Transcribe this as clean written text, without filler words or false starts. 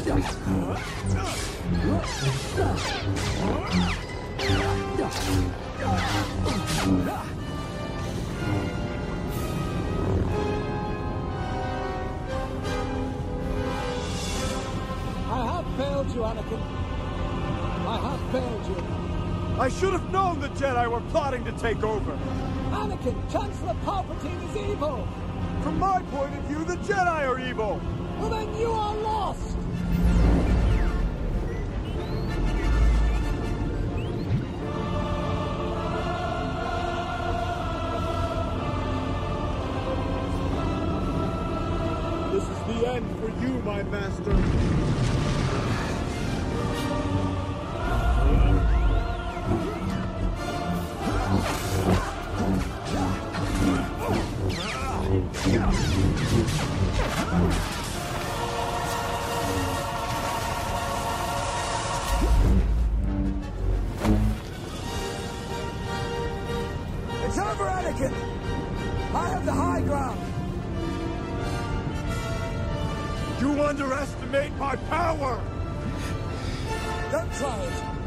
failed you, Anakin. I have failed you. I should have known the Jedi were plotting to take over. Anakin, Chancellor Palpatine is evil. From my point of view, the Jedi are evil. Well, then you are lost. This is the end for you, my master. It's over, Anakin. I have the high ground. You underestimate my power! Don't try it.